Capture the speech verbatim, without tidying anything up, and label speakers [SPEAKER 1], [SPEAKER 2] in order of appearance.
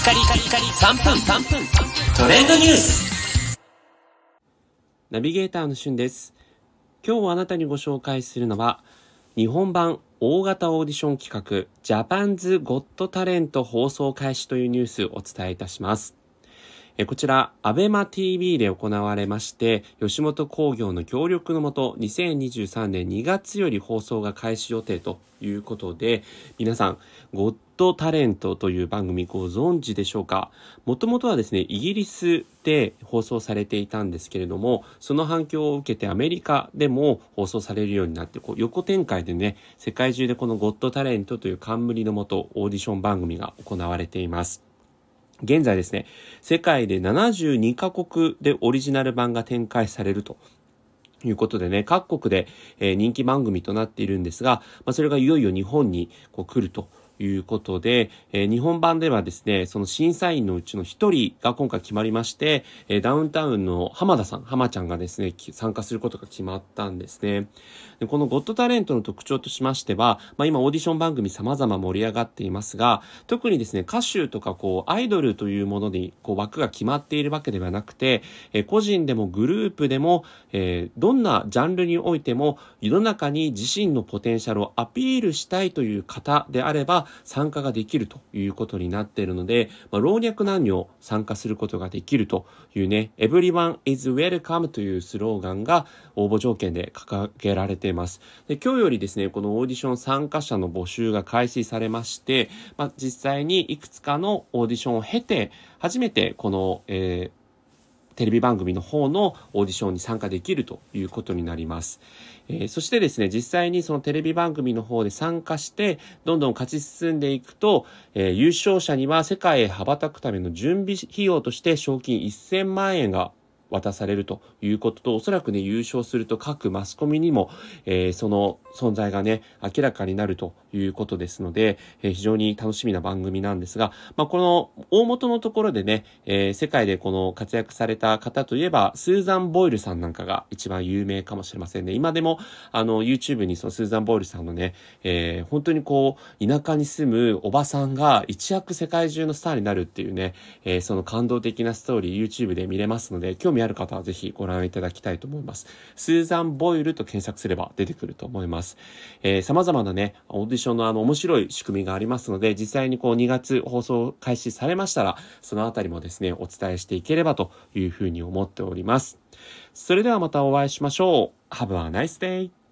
[SPEAKER 1] カリカリカリさんぷんさんぷんトレンドニュース。
[SPEAKER 2] ナビゲーターのしゅんです。今日あなたにご紹介するのは日本版大型オーディション企画ジャパンズゴットタレント放送開始というニュースをお伝えいたします。えこちらアベマ ティーブイ で行われまして吉本興業の協力のもとにせんにじゅうさんねんにがつより放送が開始予定ということで、皆さんゴットタレントという番組ご存知でしょうか。もともとはですねイギリスで放送されていたんですけれども、その反響を受けてアメリカでも放送されるようになって、こう横展開でね世界中でこのゴットタレントという冠のもとオーディション番組が行われています。現在ですね、世界でななじゅうにカ国でオリジナル版が展開されるということでね、各国で、えー、人気番組となっているんですが、まあ、それがいよいよ日本にこう来るということで、えー、日本版ではですね、その審査員のうちの一人が今回決まりまして、えー、ダウンタウンの浜田さん、浜ちゃんがですね、参加することが決まったんですね。でこのゴットタレントの特徴としましては、まあ、今オーディション番組様々盛り上がっていますが、特にですね、歌手とかこうアイドルというものにこう枠が決まっているわけではなくて、えー、個人でもグループでも、えー、どんなジャンルにおいても世の中に自身のポテンシャルをアピールしたいという方であれば参加ができるということになっているので、まあ、老若男女参加することができるというね、Everyone is welcome というスローガンが応募条件で掲げられています。で、今日よりですね、このオーディション参加者の募集が開始されまして、まあ、実際にいくつかのオーディションを経て、初めてこの、えーテレビ番組の方のオーディションに参加できるということになります。えー、そしてですね、実際にそのテレビ番組の方で参加してどんどん勝ち進んでいくと、えー、優勝者には世界へ羽ばたくための準備費用として賞金せんまんえんが渡されるということと、おそらくね優勝すると各マスコミにも、えー、その存在がね明らかになるということですので、えー、非常に楽しみな番組なんですが、まあ、この大元のところでね、えー、世界でこの活躍された方といえばスーザン・ボイルさんなんかが一番有名かもしれませんね。今でもあの YouTube にそのスーザン・ボイルさんのね、えー、本当にこう田舎に住むおばさんが一躍世界中のスターになるっていうね、えー、その感動的なストーリー YouTube で見れますので、興味ある方はぜひご覧いただきたいと思います。スーザン・ボイルと検索すれば出てくると思います。えー、様々なねオーディションのあの面白い仕組みがありますので、実際にこうにがつ放送開始されましたらそのあたりもですねお伝えしていければというふうに思っております。それではまたお会いしましょう。Have a nice day!